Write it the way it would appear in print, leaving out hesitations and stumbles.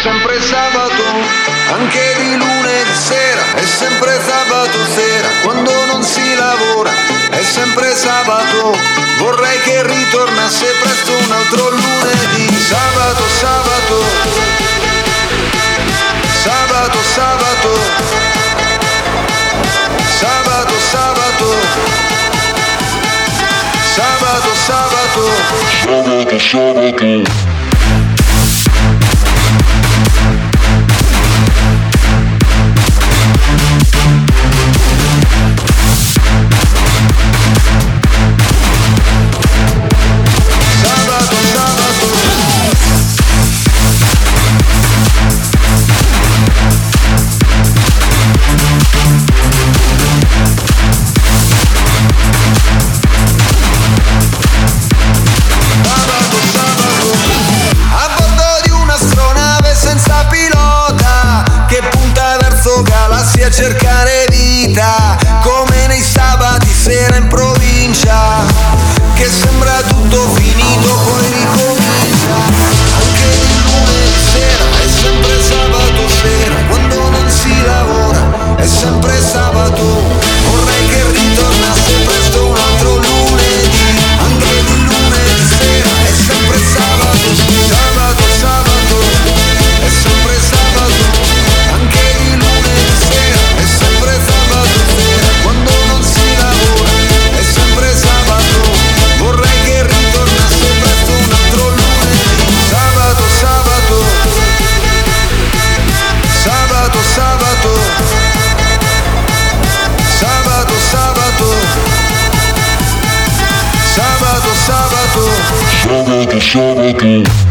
sempre sabato, anche di lunedì sera, è sempre sabato sera, quando non si lavora, è sempre sabato, vorrei che ritornasse presto un altro lunedì, sabato, sabato, sabato, sabato, sabato, sabato, sabato, sabato, sabato, sabato. A cercare vita come nei sabati sera in provincia, che sembra tutto finito poi ricomincia, anche il lunedì sera è sempre sabato sera, quando non si lavora è sempre sabato, vorrei che ritornasse presto un altro lunedì, anche il lunedì sera è sempre sabato, sabato, sabato, è sempre sabato, anche il lunedì sera è sempre sabato sera, quando non si lavora, è sempre sabato, vorrei che ritornasse presto un altro lunedì, sabato, sabato, sabato, sabato, sabato, sabato, sabato, sabato, sabato, sabato.